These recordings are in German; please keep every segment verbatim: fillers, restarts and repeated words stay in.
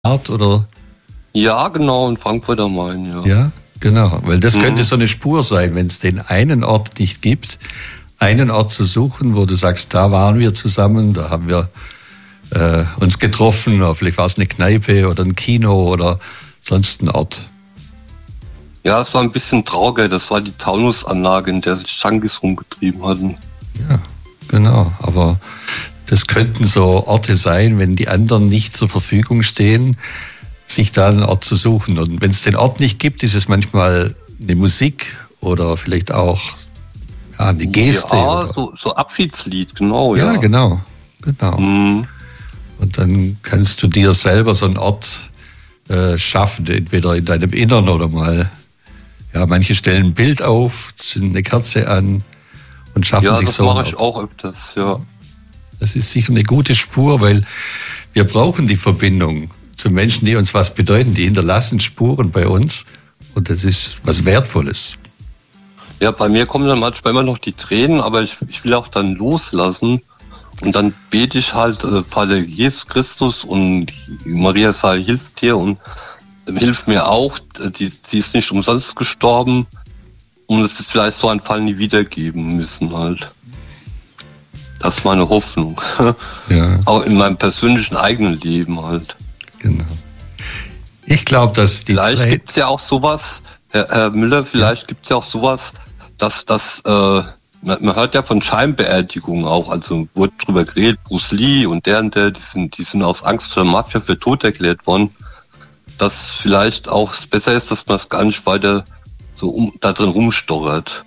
Art oder? Ja, genau, in Frankfurt am Main, ja. Ja, genau, weil das Mhm. könnte so eine Spur sein, wenn es den einen Ort nicht gibt, einen Ort zu suchen, wo du sagst, da waren wir zusammen, da haben wir äh, uns getroffen, oder vielleicht war es eine Kneipe oder ein Kino oder sonst ein Ort. Ja, es war ein bisschen trauriger, das war die Taunusanlage, in der sich Junkies rumgetrieben hatten. Ja, genau, aber das könnten so Orte sein, wenn die anderen nicht zur Verfügung stehen, sich da einen Ort zu suchen. Und wenn es den Ort nicht gibt, ist es manchmal eine Musik oder vielleicht auch ja, eine Geste. Ja, oder so, so Abschiedslied, genau. Ja, Ja, genau, genau. Mhm. Und dann kannst du dir selber so einen Ort äh, schaffen, entweder in deinem Innern oder mal, ja, manche stellen ein Bild auf, zünden eine Kerze an und schaffen Ja, sich das so einen mache ich Ort. auch öfters, ja. Das ist sicher eine gute Spur, weil wir brauchen die Verbindung zu Menschen, die uns was bedeuten, die hinterlassen Spuren bei uns und das ist was Wertvolles. Ja, bei mir kommen dann manchmal immer noch die Tränen, aber ich, ich will auch dann loslassen und dann bete ich halt, äh, Vater Jesus Christus und Maria sei hilft dir und äh, hilft mir auch, die, die ist nicht umsonst gestorben und es ist vielleicht so ein Fall nie wiedergeben müssen halt. Das ist meine Hoffnung. Ja, Auch in meinem persönlichen eigenen Leben halt. genau. Ich glaube, dass die Vielleicht drei... gibt's ja auch sowas, Herr, Herr Müller, vielleicht gibt's ja auch sowas, dass das, äh, man, man hört ja von Scheinbeerdigungen auch, also wurde drüber geredet, Bruce Lee und der und der, die sind, die sind aus Angst vor der Mafia für tot erklärt worden, dass vielleicht auch es besser ist, dass man es gar nicht weiter so um, da drin rumstochert.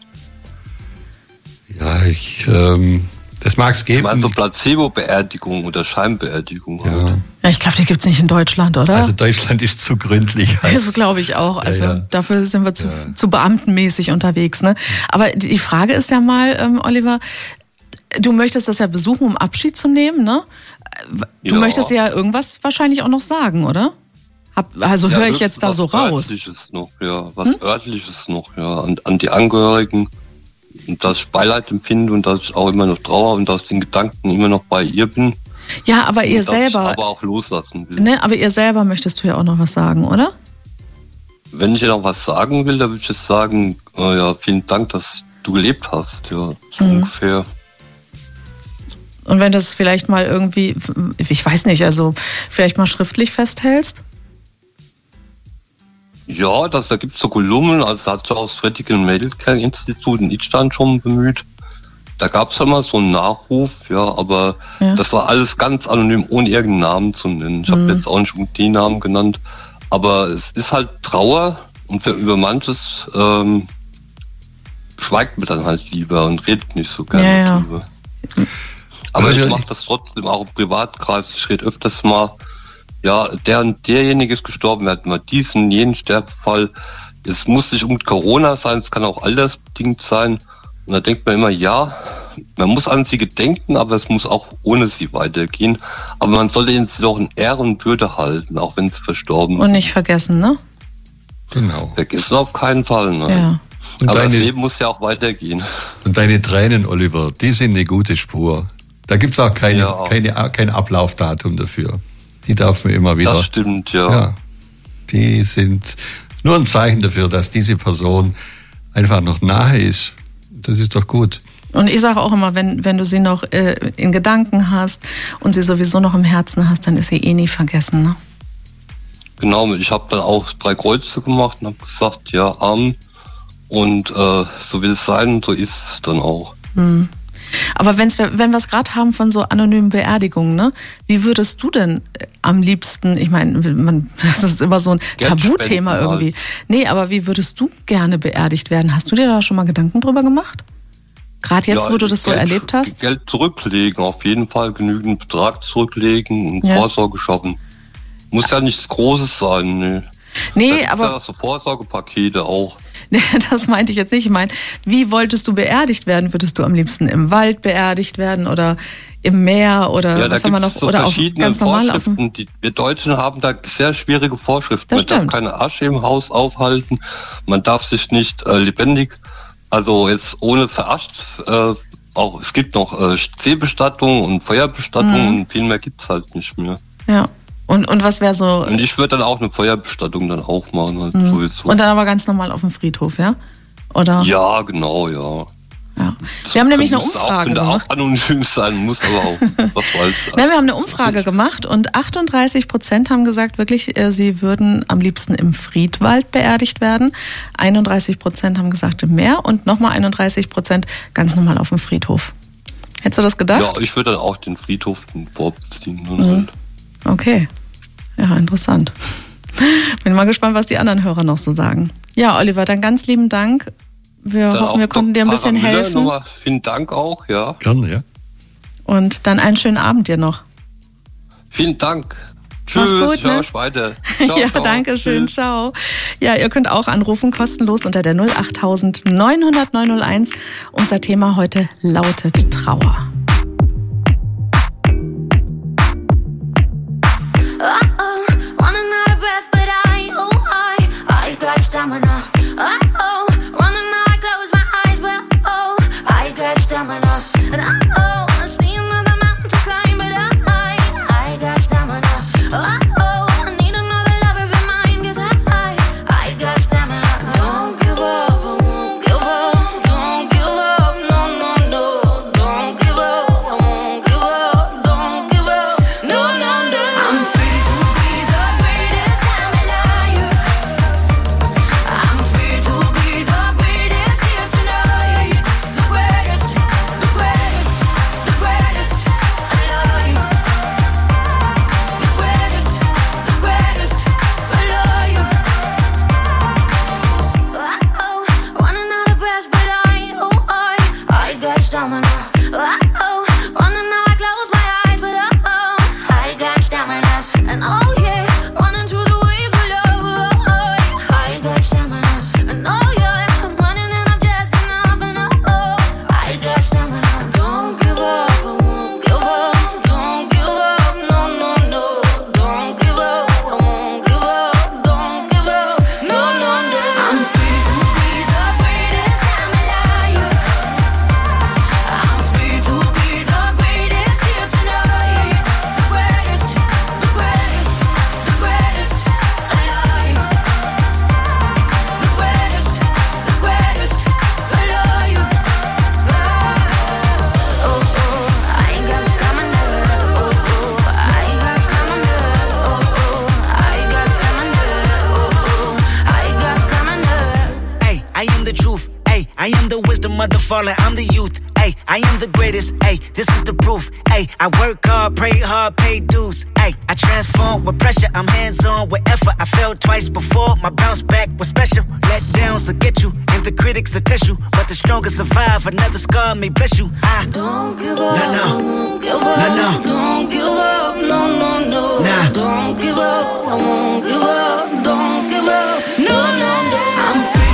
Ja, ich... Ähm, das mag es Ich geben. meine so Placebo-Beerdigung oder Scheinbeerdigung halt. Ja. Ja, ich glaube, die gibt's nicht in Deutschland, oder? Also Deutschland ist zu gründlich. Das glaube ich auch. Also ja. dafür sind wir zu, Ja. zu beamtenmäßig unterwegs. Ne? Aber die Frage ist ja mal, ähm, Oliver, du möchtest das ja besuchen, um Abschied zu nehmen, ne? Du Ja. möchtest ja irgendwas wahrscheinlich auch noch sagen, oder? Hab, also Ja, höre ich höchstens jetzt da was so raus. Örtliches noch, ja, was hm? Örtliches noch, ja, an, an die Angehörigen. Und dass ich Beileid empfinde und dass ich auch immer noch trauere und dass ich den Gedanken immer noch bei ihr bin. Ja, aber ihr und dass selber, ich aber auch loslassen will. ne? Aber ihr selber möchtest du ja auch noch was sagen, oder? Wenn ich ihr noch was sagen will, dann würde ich jetzt sagen, äh, ja, vielen Dank, dass du gelebt hast, ja, so Mhm. ungefähr. Und wenn du es vielleicht mal irgendwie, ich weiß nicht, also vielleicht mal schriftlich festhältst? Ja, das, da gibt's so Kolumnen, also da hat sich auch das Fredrik Medical Institut in Idstein schon bemüht. Da gab's ja mal so einen Nachruf, ja, aber Ja. das war alles ganz anonym, ohne irgendeinen Namen zu nennen. Ich Mhm. habe jetzt auch nicht die Namen genannt, aber es ist halt Trauer und für, über manches ähm, schweigt man dann halt lieber und redet nicht so gerne Ja, ja. drüber. Aber Also ich ich- mache das trotzdem auch im Privatkreis. Ich rede öfters mal, ja, der und derjenige ist gestorben, wir hatten mal diesen, jenen Sterbefall. Es muss nicht unbedingt Corona sein, es kann auch altersbedingt sein. Und da denkt man immer, ja, man muss an sie gedenken, aber es muss auch ohne sie weitergehen. Aber man sollte ihnen doch in Ehre und Würde halten, auch wenn sie verstorben Und sind. nicht vergessen, ne? Genau. Vergessen auf keinen Fall. Nein. Ja. Und Aber das deine, Leben muss ja auch weitergehen. und deine Tränen, Oliver, die sind eine gute Spur. Da gibt's auch keine, Ja. keine, kein Ablaufdatum dafür. Die darf man immer wieder... Das stimmt, ja. Ja, die sind nur ein Zeichen dafür, dass diese Person einfach noch nahe ist. Das ist doch gut. Und ich sage auch immer, wenn, wenn du sie noch äh, in Gedanken hast und sie sowieso noch im Herzen hast, dann ist sie eh nie vergessen, ne? Genau, ich habe dann auch drei Kreuze gemacht und habe gesagt, ja, Amen. Und äh, so will es sein, so ist es dann auch. Hm. Aber wenn's, wenn wir es gerade haben von so anonymen Beerdigungen, ne? Wie würdest du denn äh, am liebsten, ich meine, man, das ist immer so ein Geld Tabuthema spenden halt. irgendwie. Nee, aber wie würdest du gerne beerdigt werden? Hast du dir da schon mal Gedanken drüber gemacht? Gerade jetzt, Ja, wo du das so Geld- erlebt hast? Geld zurücklegen, auf jeden Fall genügend Betrag zurücklegen und Ja. Vorsorge schaffen. Muss ja nichts Großes sein, ne. Nee, Da gibt's aber ja so Vorsorgepakete auch. das meinte ich jetzt nicht. Ich meine, wie wolltest du beerdigt werden? Würdest du am liebsten im Wald beerdigt werden oder im Meer oder Ja, da was haben wir gibt noch? es so Oder auf verschiedene ganz normal auf dem. Vorschriften. Die, wir Deutschen haben da sehr schwierige Vorschriften. Das Man darf stimmt. keine Asche im Haus aufhalten. Man darf sich nicht äh, lebendig, also jetzt ohne verarscht, äh, auch es gibt noch äh, Seebestattung und Feuerbestattung Mhm. und viel mehr gibt's halt nicht mehr. Ja. Und, und was wäre so... Und ich würde dann auch eine Feuerbestattung dann auch machen. Halt mhm. sowieso. Und dann aber ganz normal auf dem Friedhof, ja? Oder? Ja, genau, ja. Ja. Wir haben nämlich eine Umfrage auch, gemacht. Auch anonym sein, muss aber auch was weiß. Nein, wir haben eine Umfrage gemacht und achtunddreißig Prozent haben gesagt, wirklich, sie würden am liebsten im Friedwald beerdigt werden. einunddreißig Prozent haben gesagt im Meer und nochmal einunddreißig Prozent ganz normal auf dem Friedhof. Hättest du das gedacht? Ja, ich würde dann auch den Friedhof vorziehen. Mhm. Halt. Okay. Ja, interessant. Bin mal gespannt, was die anderen Hörer noch so sagen. Ja, Oliver, dann ganz lieben Dank. Wir dann hoffen, wir konnten dir ein bisschen Müller, helfen. Nochmal vielen Dank auch, ja. Gerne, ja. Und dann einen schönen Abend dir noch. Vielen Dank. Tschüss, gut, ich höre ne? euch weiter. Ciao, ja, ciao. danke schön, Tschüss. Ciao. Ja, ihr könnt auch anrufen, kostenlos unter der null acht neun null null neun null eins. Unser Thema heute lautet Trauer. I'm the youth, ayy, I am the greatest, ayy, this is the proof, ayy, I work hard, pray hard, pay dues, ayy, I transform with pressure, I'm hands-on with effort, I fell twice before, my bounce back was special, let downs will get you, and the critics will test you, but the strongest survive, another scar may bless you, I don't give up, no, no, won't give up, no, no, don't give up, no, no, no, nah, don't give up, I won't give up, don't give up, no, no, no, I'm free.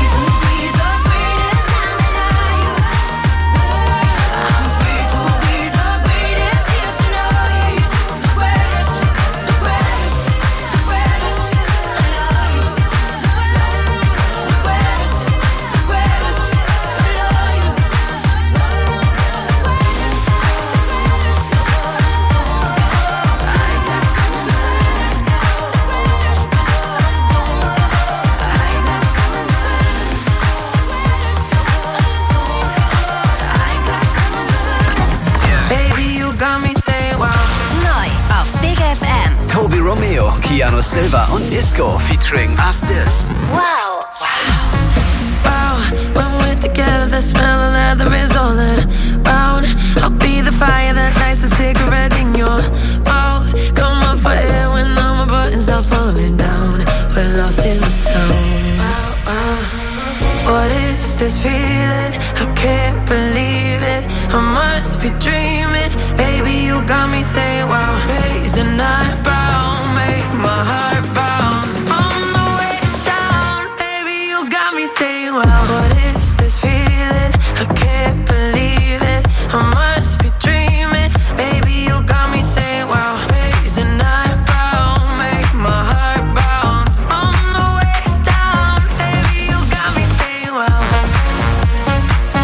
Toby Romeo, Keanu Silva und Isco featuring Us This. Wow. Wow, when we're together, the smell of leather is all around. I'll be the fire that lights the cigarette in your mouth. Come up for air when all my buttons are falling down. We're lost in the sound. Wow, wow. What is this feeling? I can't believe it. I must be dreaming. Baby, you got me saying wow. Raise an eyebrow, make my heart bounce. From the waist down, baby, you got me saying wow. What is this feeling? I can't believe it. I must be dreaming. Baby, you got me saying wow. Raise an eyebrow, make my heart bounce. From the waist down, baby, you got me saying wow.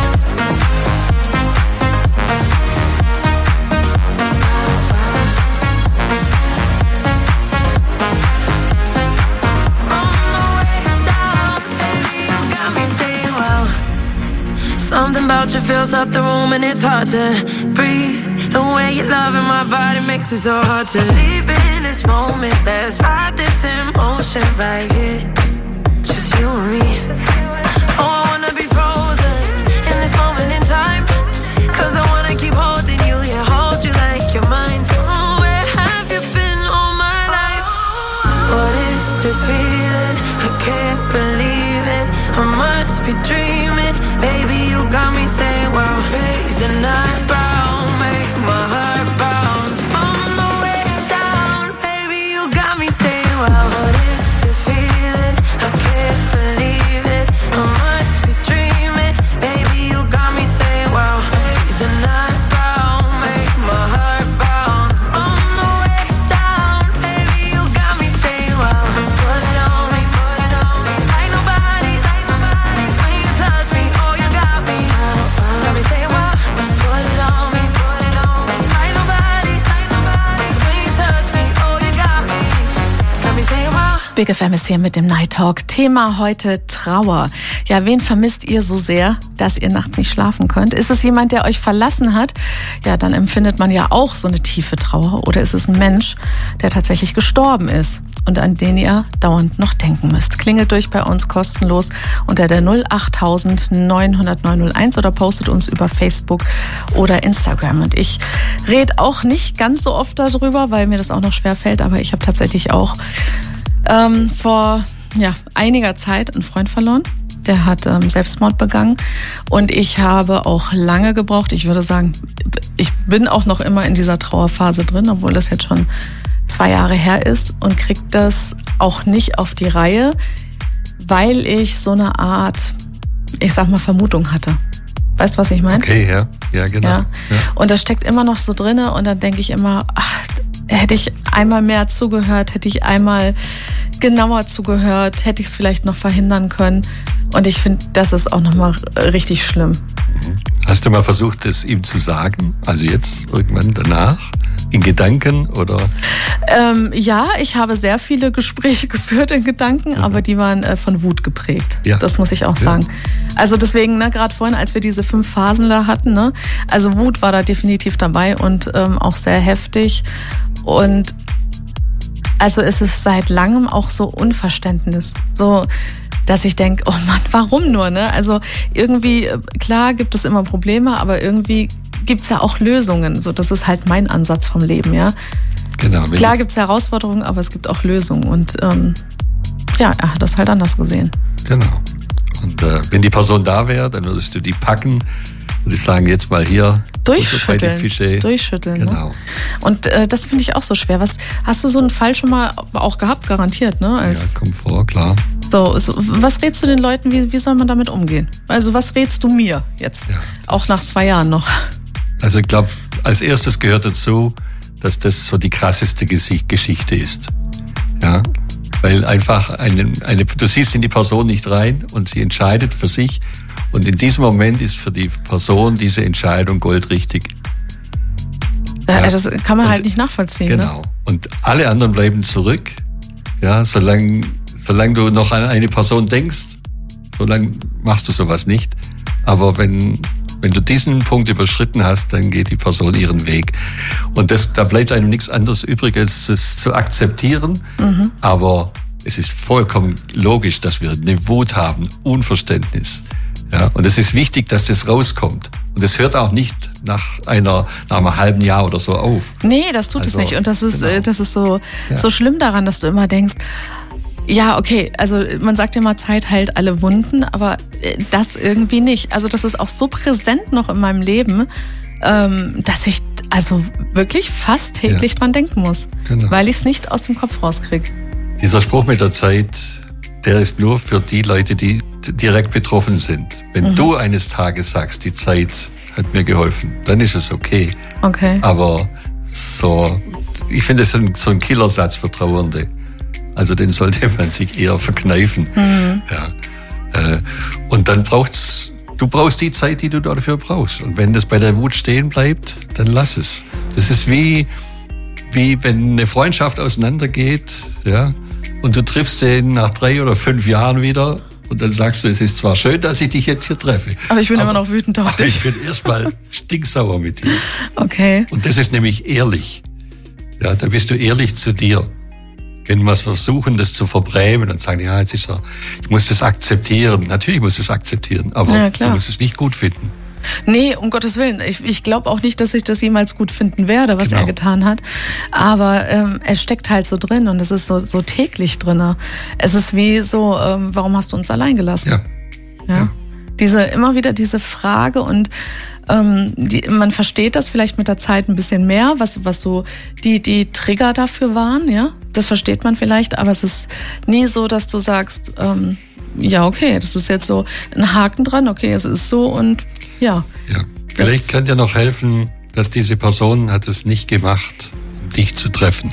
culture fills up the room and it's hard to breathe. The way you love in my body makes it so hard to leave in this moment. Let's ride this emotion right here, just you and me. Oh, I wanna be frozen in this moment in time, 'cause I wanna keep holding you, yeah, hold you like you're mine. Oh, where have you been all my life? What is this feeling? I can't believe it. I must be dreaming. Baby, you got me saying, wow, raise an eyebrow, make my heart bounce from the waist down. Baby, you got me saying, wow, what is this feeling? I can't believe it. I must be dreaming. Baby, you got me saying, wow, raise an eyebrow, make my heart bounce from the waist down. Baby, you got me saying, wow, put it on me, put it on me, like nobody, like nobody. When you touch me, oh, you got me, got me saying, wow, put it on me, put it on me, like nobody, like nobody. When you touch me, oh, you got me, got me saying, wow. Big F M ist hier mit dem Night Talk. Thema heute Trauer. Ja, wen vermisst ihr so sehr, dass ihr nachts nicht schlafen könnt? Ist es jemand, der euch verlassen hat? Ja, dann empfindet man ja auch so eine tiefe Trauer. Oder ist es ein Mensch, der tatsächlich gestorben ist und an den ihr dauernd noch denken müsst? Klingelt durch bei uns kostenlos unter der null acht neun null null neun null eins oder postet uns über Facebook oder Instagram. Und ich rede auch nicht ganz so oft darüber, weil mir das auch noch schwer fällt, aber ich habe tatsächlich auch ähm, vor ja, einiger Zeit einen Freund verloren. Der hat ähm, Selbstmord begangen und ich habe auch lange gebraucht. Ich würde sagen, ich bin auch noch immer in dieser Trauerphase drin, obwohl das jetzt schon zwei Jahre her ist und kriege das auch nicht auf die Reihe, weil ich so eine Art, ich sag mal, Vermutung hatte. Weißt du, was ich meine? Okay, ja, ja, genau. Ja. Ja. Und das steckt immer noch so drinne und dann denke ich immer, ach, hätte ich einmal mehr zugehört, hätte ich einmal genauer zugehört, hätte ich es vielleicht noch verhindern können. Und ich finde, das ist auch nochmal richtig schlimm. Hast du mal versucht, es ihm zu sagen? Also jetzt, irgendwann danach? In Gedanken oder? Ähm, ja, ich habe sehr viele Gespräche geführt in Gedanken, mhm. aber die waren äh, von Wut geprägt. Ja. Das muss ich auch sagen. Ja. Also deswegen, ne, gerade vorhin, als wir diese fünf Phasen da hatten, ne, also Wut war da definitiv dabei und ähm, auch sehr heftig. Und also es ist seit langem auch so Unverständnis. So, dass ich denke, oh Mann, warum nur, ne? Also irgendwie, klar gibt es immer Probleme, aber irgendwie gibt's ja auch Lösungen. So, das ist halt mein Ansatz vom Leben, ja. Genau. Klar gibt's Herausforderungen, aber es gibt auch Lösungen. Und ähm, ja, er hat das halt anders gesehen. Genau. Und äh, wenn die Person da wäre, dann würdest du die packen, würde ich sagen, jetzt mal hier. Durchschütteln. Fische. Durchschütteln. Genau. Ne? Und äh, das finde ich auch so schwer. Was, hast du so einen Fall schon mal auch gehabt, garantiert, ne? Als, ja, kommt vor, klar. So, so, was rätst du den Leuten, wie, wie soll man damit umgehen? Also was rätst du mir jetzt? Ja, auch nach zwei Jahren noch. Also ich glaube, als erstes gehört dazu, dass das so die krasseste Geschichte ist. Ja, weil einfach eine, eine, du siehst in die Person nicht rein und sie entscheidet für sich. Und in diesem Moment ist für die Person diese Entscheidung goldrichtig. Ja, ja. Das kann man und, halt nicht nachvollziehen. Genau. Ne? Und alle anderen bleiben zurück. Ja, solange, solange du noch an eine Person denkst, solange machst du sowas nicht. Aber wenn, wenn du diesen Punkt überschritten hast, dann geht die Person ihren Weg. Und das, da bleibt einem nichts anderes übrig, als es zu akzeptieren. Mhm. Aber es ist vollkommen logisch, dass wir eine Wut haben, Unverständnis. Ja, und es ist wichtig, dass das rauskommt. Und es hört auch nicht nach einer, nach einem halben Jahr oder so auf. Nee, das tut also, es nicht. Und das ist, genau. das ist so, ja. so schlimm daran, dass du immer denkst, ja, okay, also man sagt ja immer, Zeit heilt alle Wunden, aber das irgendwie nicht. Also das ist auch so präsent noch in meinem Leben, dass ich also wirklich fast täglich ja. dran denken muss. Genau. Weil ich es nicht aus dem Kopf rauskriege. Dieser Spruch mit der Zeit, der ist nur für die Leute, die direkt betroffen sind. Wenn mhm. du eines Tages sagst, die Zeit hat mir geholfen, dann ist es okay. Okay. Aber so, ich finde, das ist so ein Killersatz für Trauernde. Also den sollte man sich eher verkneifen. Mhm. Ja. Und dann braucht's, du brauchst die Zeit, die du dafür brauchst. Und wenn das bei der Wut stehen bleibt, dann lass es. Das ist wie, wie wenn eine Freundschaft auseinandergeht, ja. Und du triffst den nach drei oder fünf Jahren wieder Und dann sagst du, es ist zwar schön, dass ich dich jetzt hier treffe. Aber ich bin aber, immer noch wütend auf dich. Ich bin erstmal stinksauer mit dir. Okay. Und das ist nämlich ehrlich. Ja, da bist du ehrlich zu dir. Wenn wir versuchen, das zu verbrämen und sagen, ja, jetzt ist er, ich muss das akzeptieren. Natürlich muss ich es akzeptieren, aber ja, du musst es nicht gut finden. Nee, um Gottes Willen. Ich, ich glaube auch nicht, dass ich das jemals gut finden werde, was genau. er getan hat. Aber ähm, es steckt halt so drin und es ist so, so täglich drin. Es ist wie so, ähm, warum hast du uns allein gelassen? Ja. Ja. ja. Diese, immer wieder diese Frage und ähm, die, man versteht das vielleicht mit der Zeit ein bisschen mehr, was, was so die, die Trigger dafür waren, ja. Das versteht man vielleicht, aber es ist nie so, dass du sagst, ähm, ja, okay, das ist jetzt so ein Haken dran, okay, es ist so und ja. Ja, vielleicht kann dir noch helfen, dass diese Person hat es nicht gemacht, um dich zu treffen.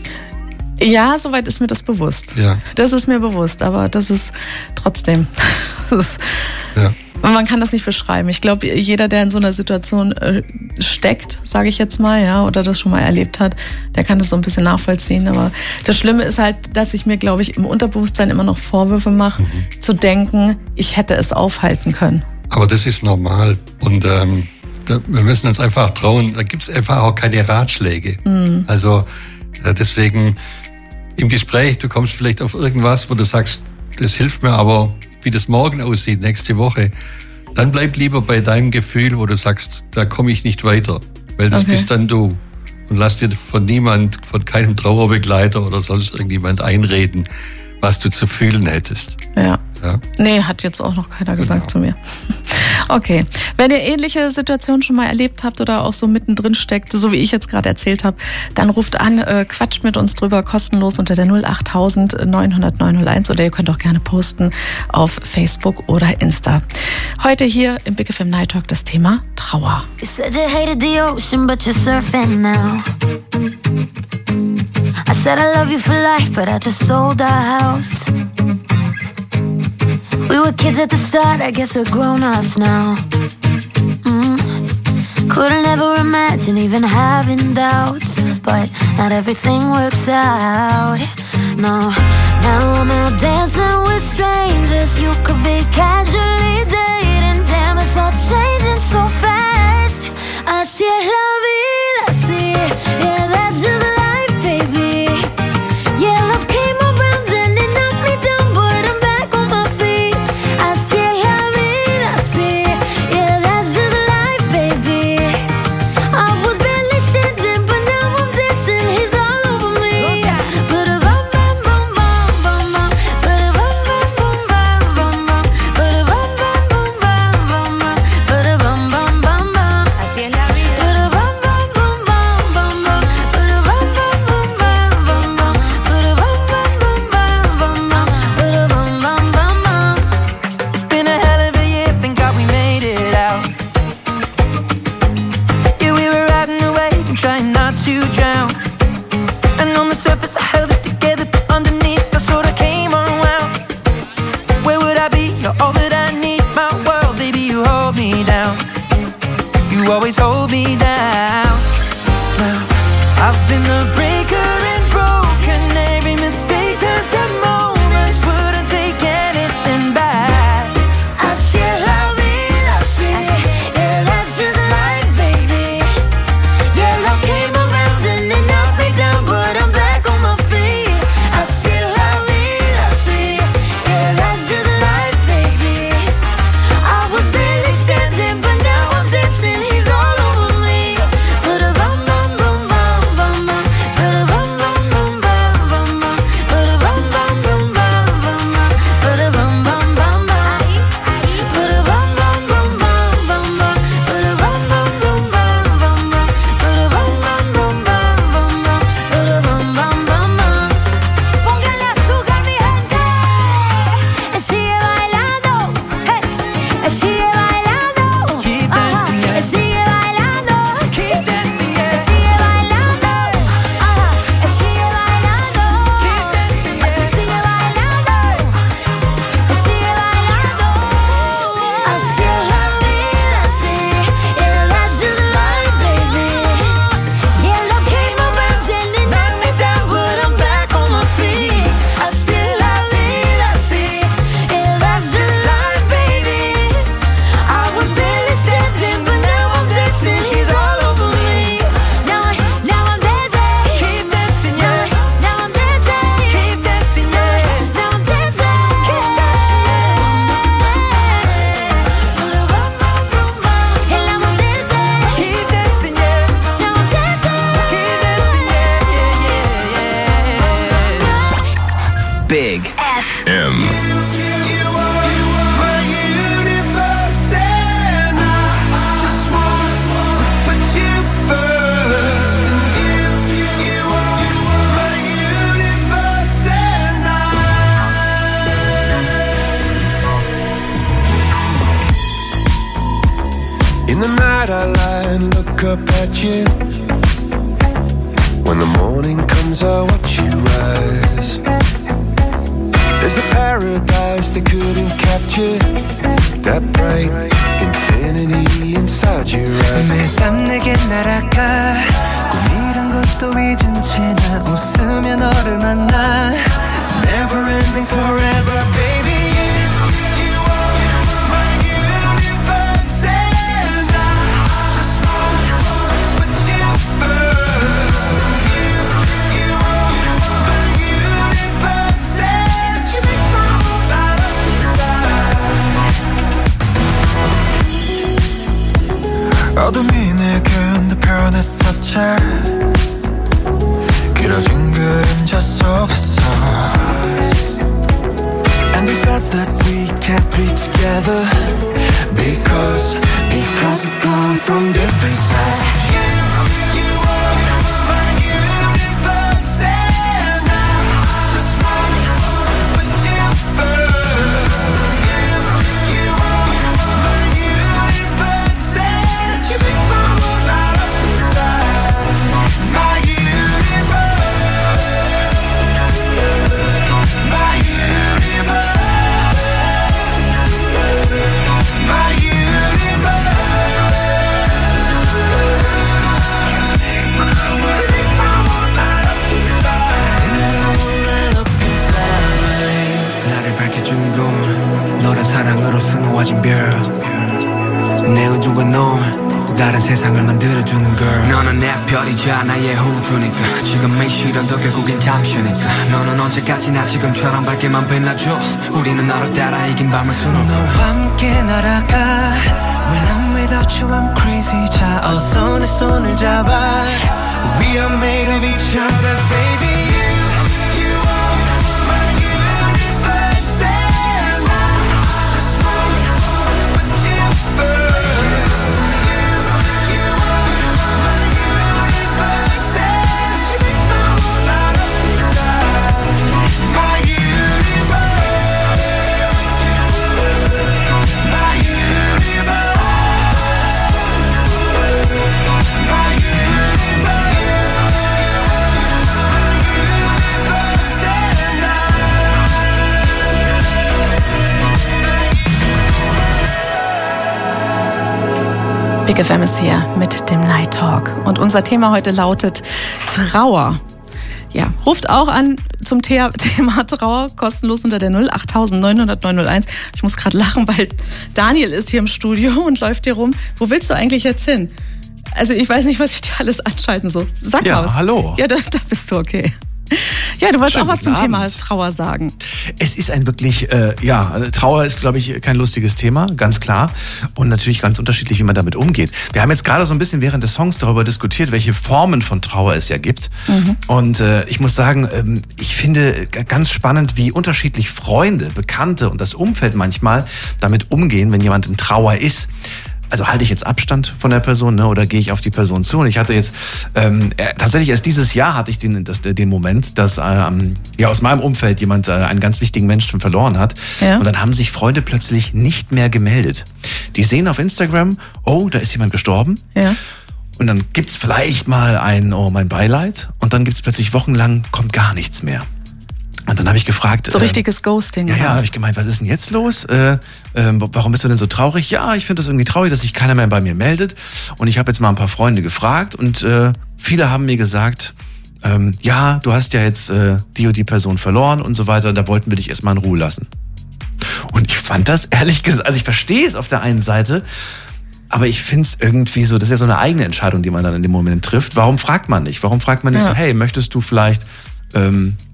Ja, soweit ist mir das bewusst. Ja. Das ist mir bewusst, aber das ist trotzdem, das ist, ja. man kann das nicht beschreiben. Ich glaube, jeder, der in so einer Situation äh, steckt, sage ich jetzt mal, ja, oder das schon mal erlebt hat, der kann das so ein bisschen nachvollziehen. Aber das Schlimme ist halt, dass ich mir, glaube ich, im Unterbewusstsein immer noch Vorwürfe mache, mhm. zu denken, ich hätte es aufhalten können. Aber das ist normal und ähm, da, wir müssen uns einfach trauen, da gibt es einfach auch keine Ratschläge. Mhm. Also äh, deswegen im Gespräch, du kommst vielleicht auf irgendwas, wo du sagst, das hilft mir, aber wie das morgen aussieht, nächste Woche, dann bleib lieber bei deinem Gefühl, wo du sagst, da komme ich nicht weiter, weil das okay. bist dann du. Und lass dir von niemand, von keinem Trauerbegleiter oder sonst irgendjemand einreden, was du zu fühlen hättest. Ja. ja. Nee, hat jetzt auch noch keiner gesagt genau. zu mir. Okay. Wenn ihr ähnliche Situationen schon mal erlebt habt oder auch so mittendrin steckt, so wie ich jetzt gerade erzählt habe, dann ruft an, äh, quatscht mit uns drüber, kostenlos unter der null acht tausend neunhundert neunhunderteins oder ihr könnt auch gerne posten auf Facebook oder Insta. Heute hier im Big F M Night Talk das Thema Trauer. You said you hated the ocean, but you're surfing now. I said I love you for life, but I just sold our house. We were kids at the start, I guess we're grown-ups now. Mm. Couldn't ever imagine even having doubts, but not everything works out. No, now I'm out dancing with strangers. You could be casually dating. Damn, it's all changing so fast. Así es la vida, así, yeah, that's just life, baby. Yeah, love came around and it knocked me down, but I'm back on my feet. Así es la vida, así, yeah, that's just life, baby. I was barely standing, but now I'm dancing. He's all over me. Ba-da-bum, bum, bum, bum, bum, bum. Ba-da-bum, bum, bum, bum, bum, bum. Ba-da-bum, Big F M. In the night I lie and look up at you. When the morning comes I watch you rise. There's a paradise they couldn't capture. That bright infinity inside your eyes. 매일 밤 내게 날아가 꿈이란 것도 잊은 채 나 웃으며 너를 만나. Never ending forever baby. 어둠이 내게 편했었지. 길어진 그림자 속에서. And we said that we can't be together Because, because we come from different sides. 사랑으로 수놓아진 별 내 우주와 너 또 다른 세상을 만들어주는 girl. 너는 내 별이자 나의 호주니까 지금의 시련도 결국엔 잠시니까 너는 언제까지나 지금처럼 밝게만 빛나줘. 우리는 너를 따라 이긴 밤을 수놓아. 너와 함께 날아가 When I'm without you I'm crazy. 자 어서 내 손을 잡아 We are made of each other baby. Big F M ist hier mit dem Night Talk. Und unser Thema heute lautet Trauer. Ja, ruft auch an zum Thema Trauer, kostenlos unter der null acht neun null null neun null eins. Ich muss gerade lachen, weil Daniel ist hier im Studio und läuft hier rum. Wo willst du eigentlich jetzt hin? Also ich weiß nicht, was ich dir alles anschalten soll. Sag ja, mal was. Hallo. Ja, da, da bist du okay. Ja, du wolltest Schönen auch was zum Abend. Thema Trauer sagen. Es ist ein wirklich, äh, ja, Trauer ist, glaube ich, kein lustiges Thema, ganz klar. Und natürlich ganz unterschiedlich, wie man damit umgeht. Wir haben jetzt gerade so ein bisschen während des Songs darüber diskutiert, welche Formen von Trauer es ja gibt. Mhm. Und äh, ich muss sagen, ähm, ich finde ganz spannend, wie unterschiedlich Freunde, Bekannte und das Umfeld manchmal damit umgehen, wenn jemand in Trauer ist. Also halte ich jetzt Abstand von der Person, ne, oder gehe ich auf die Person zu? Und ich hatte jetzt ähm, tatsächlich erst dieses Jahr hatte ich den, das, den Moment, dass ähm, ja aus meinem Umfeld jemand äh, einen ganz wichtigen Menschen verloren hat. Ja. Und dann haben sich Freunde plötzlich nicht mehr gemeldet. Die sehen auf Instagram, oh, da ist jemand gestorben. Ja. Und dann gibt's vielleicht mal ein, oh, mein Beileid. Und dann gibt's plötzlich wochenlang, kommt gar nichts mehr. Und dann habe ich gefragt... So richtiges äh, Ghosting. Ja, ja, habe ich gemeint, was ist denn jetzt los? Äh, äh, warum bist du denn so traurig? Ja, ich finde das irgendwie traurig, dass sich keiner mehr bei mir meldet. Und ich habe jetzt mal ein paar Freunde gefragt und äh, viele haben mir gesagt, ähm, ja, du hast ja jetzt äh, die und die Person verloren und so weiter. Und da wollten wir dich erstmal in Ruhe lassen. Und ich fand das ehrlich gesagt, also ich verstehe es auf der einen Seite, aber ich finde es irgendwie so, das ist ja so eine eigene Entscheidung, die man dann in dem Moment trifft. Warum fragt man nicht? Warum fragt man nicht ja. so, hey, möchtest du vielleicht... Ähm,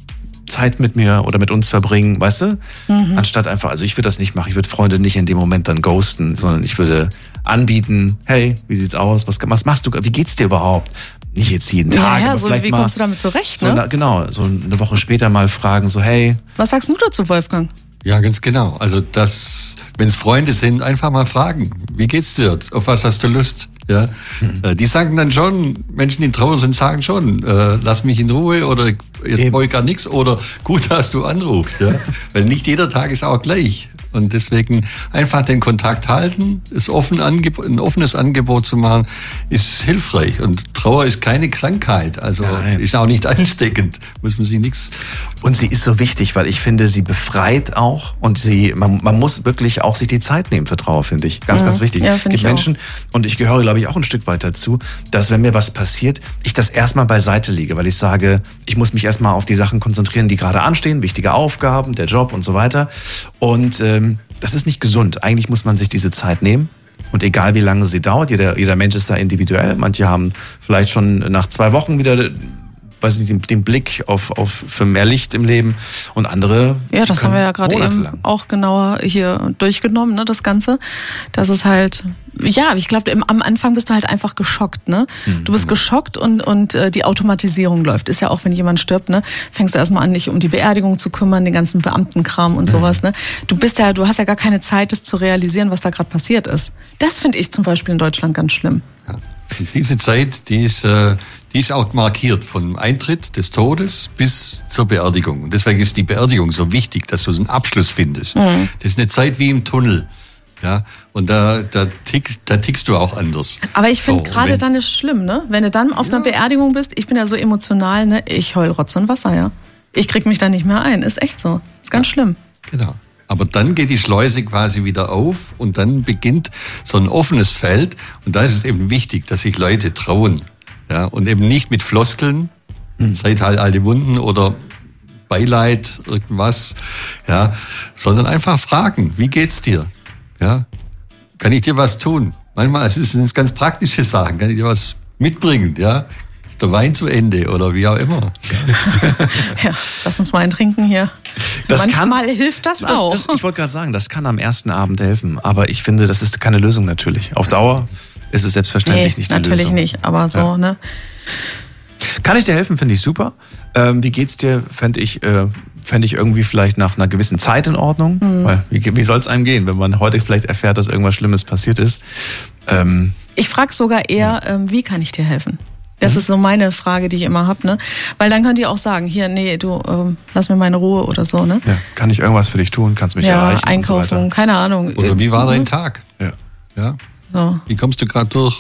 Zeit mit mir oder mit uns verbringen, weißt du? Mhm. Anstatt einfach, also ich würde das nicht machen. Ich würde Freunde nicht in dem Moment dann ghosten, sondern ich würde anbieten, hey, wie sieht's aus? Was, was machst du? Wie geht's dir überhaupt? Nicht jetzt jeden Tag, Ja, ja, aber so, vielleicht wie mal kommst du damit zurecht, so, ne? na, genau, so eine Woche später mal fragen, so hey. Was sagst du dazu, Wolfgang? Ja, ganz genau. Also das, wenn es Freunde sind, einfach mal fragen, wie geht's dir? Auf was hast du Lust? Ja, mhm. Die sagen dann schon, Menschen, die in Trauer sind, sagen schon, äh, lass mich in Ruhe oder jetzt brauche ich gar nichts oder gut, dass du anrufst. Ja? Weil nicht jeder Tag ist auch gleich. Und deswegen einfach den Kontakt halten, ist offen Angeb- ein offenes Angebot zu machen, ist hilfreich. Und Trauer ist keine Krankheit, also Nein. ist auch nicht ansteckend, muss man sich nichts. Und sie ist so wichtig, weil ich finde, sie befreit auch und sie, man, man muss wirklich auch sich die Zeit nehmen für Trauer, finde ich. Ganz, mhm. ganz wichtig. Ja, es gibt Menschen, auch. Und ich gehöre, glaube ich, auch ein Stück weit dazu, dass wenn mir was passiert, ich das erstmal beiseite lege, weil ich sage, ich muss mich erstmal auf die Sachen konzentrieren, die gerade anstehen, wichtige Aufgaben, der Job und so weiter. Und ähm, das ist nicht gesund. Eigentlich muss man sich diese Zeit nehmen. Und egal wie lange sie dauert, jeder, jeder Mensch ist da individuell. Manche haben vielleicht schon nach zwei Wochen wieder, weiß nicht, den, den Blick auf, auf für mehr Licht im Leben. Und andere. Ja, das haben wir ja gerade eben auch genauer hier durchgenommen, ne, das Ganze. Das ist halt, ja, ich glaube, am Anfang bist du halt einfach geschockt, ne? Mhm. Du bist geschockt und, und äh, die Automatisierung läuft. Ist ja auch, wenn jemand stirbt, ne, fängst du erstmal an, dich um die Beerdigung zu kümmern, den ganzen Beamtenkram und mhm. sowas, ne? Du bist ja, du hast ja gar keine Zeit, das zu realisieren, was da gerade passiert ist. Das finde ich zum Beispiel in Deutschland ganz schlimm. Ja. Und diese Zeit, die ist, äh, die ist auch markiert vom Eintritt des Todes bis zur Beerdigung. Und deswegen ist die Beerdigung so wichtig, dass du so einen Abschluss findest. Mhm. Das ist eine Zeit wie im Tunnel. Ja, und da, da, tick, da tickst du auch anders. Aber ich finde so, gerade dann ist schlimm, ne? Wenn du dann auf ja. einer Beerdigung bist, ich bin ja so emotional, ne? Ich heul Rotz und Wasser, ja. Ich krieg mich da nicht mehr ein. Ist echt so. Ist ganz ja. schlimm. Genau. Aber dann geht die Schleuse quasi wieder auf und dann beginnt so ein offenes Feld. Und da ist es eben wichtig, dass sich Leute trauen. Ja, und eben nicht mit Floskeln, hm. seid halt alte Wunden oder Beileid, irgendwas, ja, sondern einfach fragen, wie geht's dir? Ja, kann ich dir was tun? Manchmal sind es ganz praktische Sachen, kann ich dir was mitbringen, ja? Der Wein zu Ende oder wie auch immer. Ja, lass uns mal einen trinken hier. Das Manchmal kann, hilft das, das auch. Das, ich wollte gerade sagen, das kann am ersten Abend helfen, aber ich finde, das ist keine Lösung natürlich. Auf Dauer ist es selbstverständlich nee, nicht die natürlich Lösung. Natürlich nicht, aber so, ja. ne? Kann ich dir helfen, finde ich super. Ähm, wie geht's dir, fände ich, äh, fände ich irgendwie vielleicht nach einer gewissen Zeit in Ordnung. Mhm. Weil, wie, wie soll es einem gehen, wenn man heute vielleicht erfährt, dass irgendwas Schlimmes passiert ist? Ähm, ich frage sogar eher, ähm, wie kann ich dir helfen? Das mhm. ist so meine Frage, die ich immer habe, ne? Weil dann könnt ihr auch sagen, hier, nee, du, ähm, lass mir meine Ruhe oder so, ne? Ja, kann ich irgendwas für dich tun? Kannst mich ja, erreichen? Einkaufen, und so keine Ahnung. Oder wie war dein Tag? Ja. Ja. So. Wie kommst du gerade durch?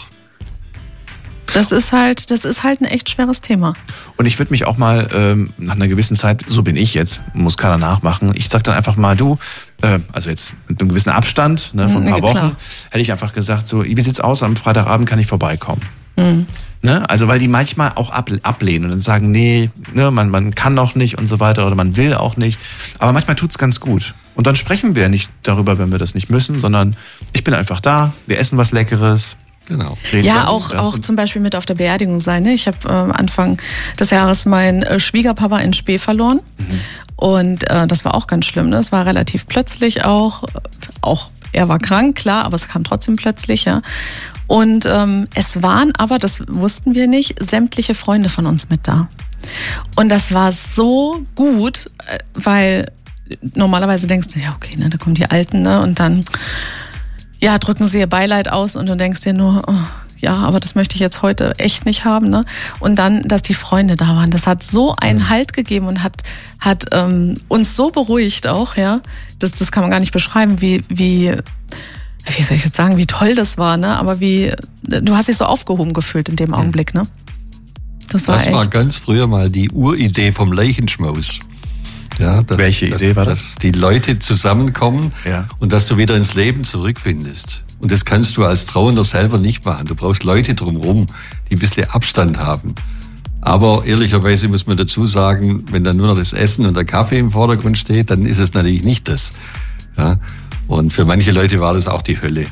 Das ist halt, das ist halt ein echt schweres Thema. Und ich würde mich auch mal ähm, nach einer gewissen Zeit, so bin ich jetzt, muss keiner nachmachen, ich sag dann einfach mal, du, äh, also jetzt mit einem gewissen Abstand, ne, von ein paar ja, Wochen, klar. hätte ich einfach gesagt, so, wie sieht's aus, am Freitagabend kann ich vorbeikommen. Mhm. Ne? Also weil die manchmal auch ab, ablehnen und dann sagen, nee, ne, man, man kann noch nicht und so weiter oder man will auch nicht. Aber manchmal tut's ganz gut. Und dann sprechen wir nicht darüber, wenn wir das nicht müssen, sondern ich bin einfach da, wir essen was Leckeres. Genau. Ja, auch, auch zum Beispiel mit auf der Beerdigung sein. Ne? Ich habe äh, Anfang des Jahres meinen äh, Schwiegerpapa in Spee verloren. Mhm. Und äh, das war auch ganz schlimm. Ne? Es war relativ plötzlich auch. Auch er war krank, klar, aber es kam trotzdem plötzlich. Ja. Und ähm, es waren aber, das wussten wir nicht, sämtliche Freunde von uns mit da. Und das war so gut, weil normalerweise denkst du, ja okay, ne, da kommen die Alten, ne, und dann ja, drücken sie ihr Beileid aus und du denkst dir nur, oh, ja, aber das möchte ich jetzt heute echt nicht haben, ne? Und dann, dass die Freunde da waren, das hat so einen Halt gegeben und hat hat ähm, uns so beruhigt auch, ja. Das das kann man gar nicht beschreiben, wie wie wie soll ich jetzt sagen, wie toll das war, ne? Aber wie du hast dich so aufgehoben gefühlt in dem Augenblick, ne? Das war, das echt. war ganz früher mal die Uridee vom Leichenschmaus. Ja, dass, Welche Idee dass, war das? Dass die Leute zusammenkommen ja. und dass du wieder ins Leben zurückfindest. Und das kannst du als Trauender selber nicht machen. Du brauchst Leute drumherum, die ein bisschen Abstand haben. Aber ehrlicherweise muss man dazu sagen, wenn dann nur noch das Essen und der Kaffee im Vordergrund steht, dann ist es natürlich nicht das. Ja? Und für manche Leute war das auch die Hölle.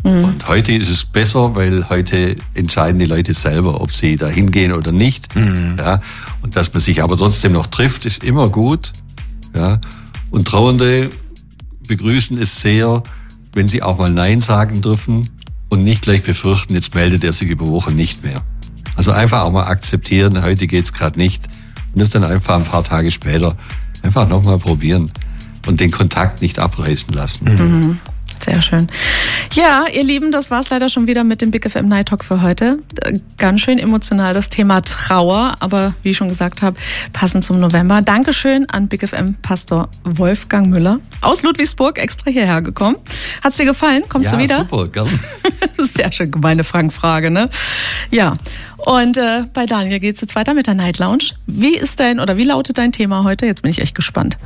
Mhm. Und heute ist es besser, weil heute entscheiden die Leute selber, ob sie da hingehen oder nicht. Mhm. Ja, und dass man sich aber trotzdem noch trifft, ist immer gut. Ja, und Trauernde begrüßen es sehr, wenn sie auch mal Nein sagen dürfen und nicht gleich befürchten, jetzt meldet er sich über Wochen nicht mehr. Also einfach auch mal akzeptieren, heute geht's gerade nicht. Und das dann einfach ein paar Tage später einfach nochmal probieren und den Kontakt nicht abreißen lassen. Mhm. Sehr schön. Ja, ihr Lieben, das war's leider schon wieder mit dem Big F M Night Talk für heute. Ganz schön emotional das Thema Trauer, aber wie ich schon gesagt habe, passend zum November. Dankeschön an Big F M Pastor Wolfgang Müller aus Ludwigsburg, extra hierher gekommen. Hat's dir gefallen? Kommst ja, du wieder? Super, gern. Sehr schön, gemeine Frankfrage, ne? Ja. Und äh, bei Daniel geht's jetzt weiter mit der Night Lounge. Wie ist dein oder wie lautet dein Thema heute? Jetzt bin ich echt gespannt.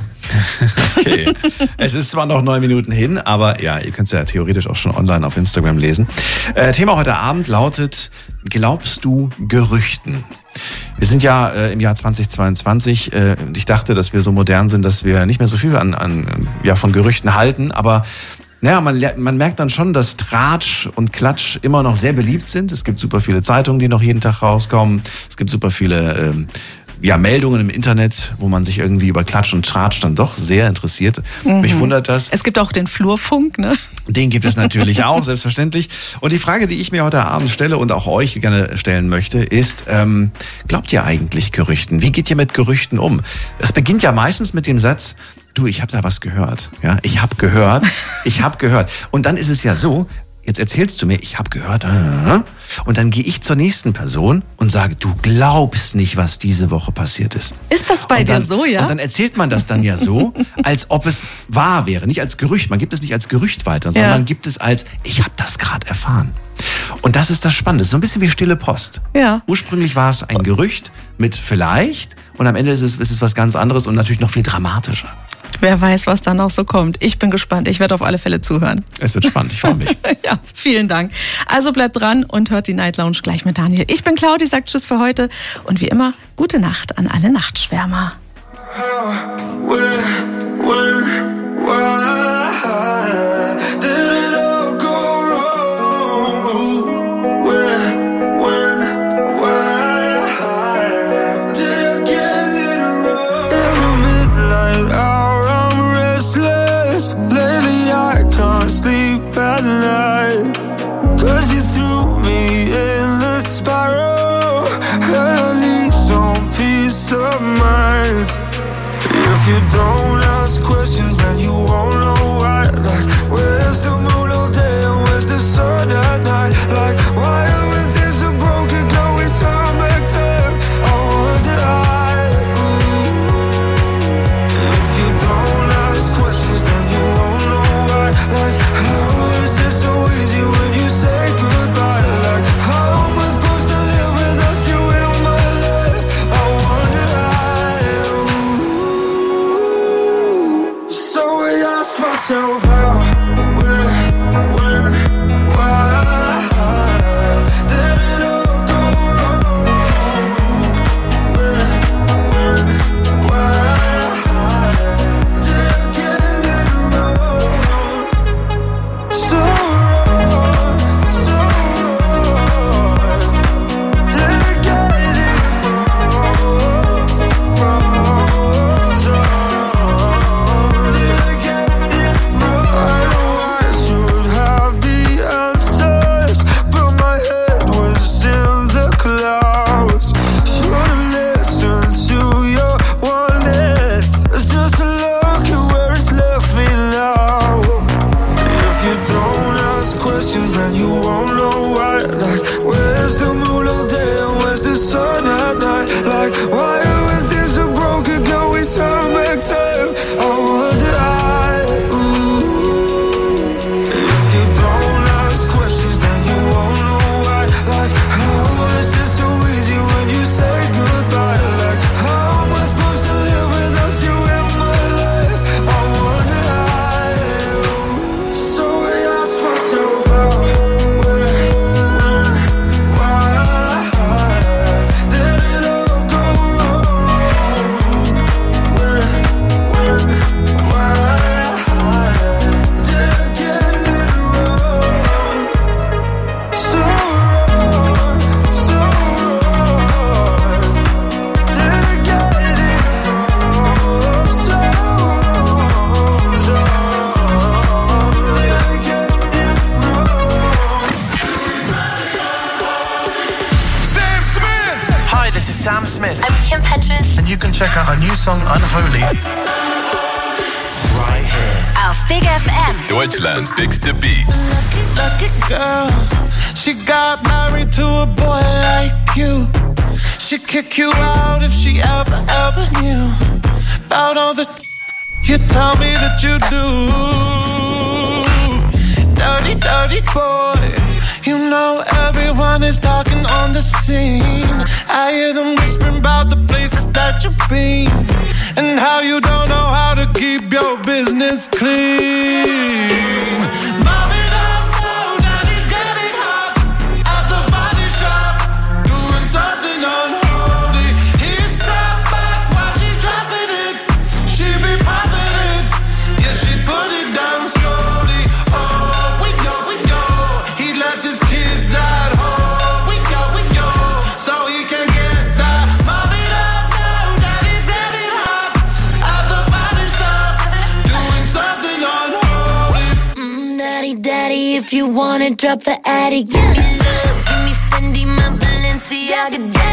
Okay. Es ist zwar noch neun Minuten hin, aber ja, ihr könnt es ja theoretisch auch schon online auf Instagram lesen. Äh, Thema heute Abend lautet: Glaubst du Gerüchten? Wir sind ja äh, im Jahr zweitausendzweiundzwanzig. Äh, ich dachte, dass wir so modern sind, dass wir nicht mehr so viel an, an ja von Gerüchten halten, aber naja, man, man merkt dann schon, dass Tratsch und Klatsch immer noch sehr beliebt sind. Es gibt super viele Zeitungen, die noch jeden Tag rauskommen. Es gibt super viele ähm, ja, Meldungen im Internet, wo man sich irgendwie über Klatsch und Tratsch dann doch sehr interessiert. Mhm. Mich wundert das. Es gibt auch den Flurfunk, ne? Den gibt es natürlich auch, selbstverständlich. Und die Frage, die ich mir heute Abend stelle und auch euch gerne stellen möchte, ist, ähm, glaubt ihr eigentlich Gerüchten? Wie geht ihr mit Gerüchten um? Es beginnt ja meistens mit dem Satz: Du, ich habe da was gehört. Ja, ich habe gehört. Ich habe gehört. Und dann ist es ja so, jetzt erzählst du mir, ich habe gehört. Und dann gehe ich zur nächsten Person und sage, du glaubst nicht, was diese Woche passiert ist. Ist das bei dann, dir so, ja? Und dann erzählt man das dann ja so, als ob es wahr wäre. Nicht als Gerücht. Man gibt es nicht als Gerücht weiter, sondern Ja. man gibt es als, ich habe das gerade erfahren. Und das ist das Spannende. So ein bisschen wie stille Post. Ja. Ursprünglich war es ein Gerücht mit vielleicht und am Ende ist es, ist es was ganz anderes und natürlich noch viel dramatischer. Wer weiß, was da noch so kommt. Ich bin gespannt. Ich werde auf alle Fälle zuhören. Es wird spannend, ich freue mich. Ja, vielen Dank. Also bleibt dran und hört die Night Lounge gleich mit Daniel. Ich bin Claudi, sagt Tschüss für heute und wie immer, gute Nacht an alle Nachtschwärmer. Cause you threw me in the spiral, and I need some peace of mind. If you don't ask questions, then you won't know why. Like, where's the moon all day and where's the sun at night? Like, why are we things so broken? Can we turn back time? I wonder why. If you don't ask questions, then you won't know why. Like, how is it so easy when you say goodbye? Like, how am I supposed to live without you in my life? I wonder why. So I ask myself how, where, when, why did it all go wrong? Where, when, why did I get it wrong? So wrong, so wrong. Did I get it wrong? Wrong, so wrong. Did I get it wrong? check out her new song Unholy. Right here. Auf Big F M. Deutschlands bigste Beats. Lucky, lucky girl. She got married to a boy like you. She'd kick you out if she ever, ever knew about all the you tell me that you do. Dirty, dirty boy. You know everyone is talking on the scene. I hear them whispering about the places that you've been and how you don't know how to keep your business clean. Mommy don't know daddy's getting hot at the body shop, doing something unholy. He's sat back while she's dropping it. She be popping it, yeah, she put it down slowly. Oh, we go, we go. He left his kids at home. We go, we go. So he can get that. Mommy don't know daddy's getting hot at the body shop, doing something unholy. Mm, daddy, daddy, if you wanna drop the attic, give me love, give me Fendi, my Balenciaga, daddy.